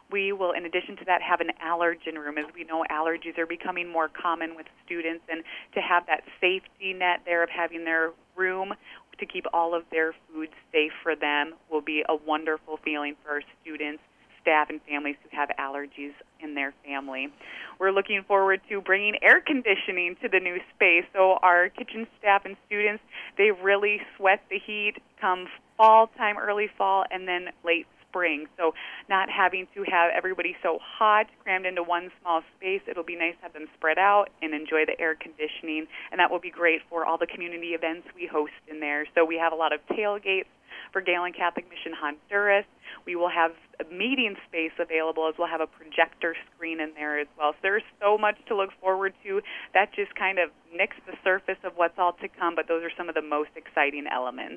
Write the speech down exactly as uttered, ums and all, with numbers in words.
We will, in addition to that, have an allergen room. As we know, allergies are becoming more common with students, and to have that safety net there of having their room to keep all of their foods safe for them will be a wonderful feeling for our students, staff, and families who have allergies in their family. We're looking forward to bringing air conditioning to the new space, so our kitchen staff and students, they really sweat the heat come fall time, early fall, and then late spring. So not having to have everybody so hot, crammed into one small space, it'll be nice to have them spread out and enjoy the air conditioning, and that will be great for all the community events we host in there. So we have a lot of tailgates for Galen Catholic Mission Honduras. We will have a meeting space available, as we'll have a projector screen in there as well. So there's so much to look forward to. That just kind of nicks the surface of what's all to come, but those are some of the most exciting elements.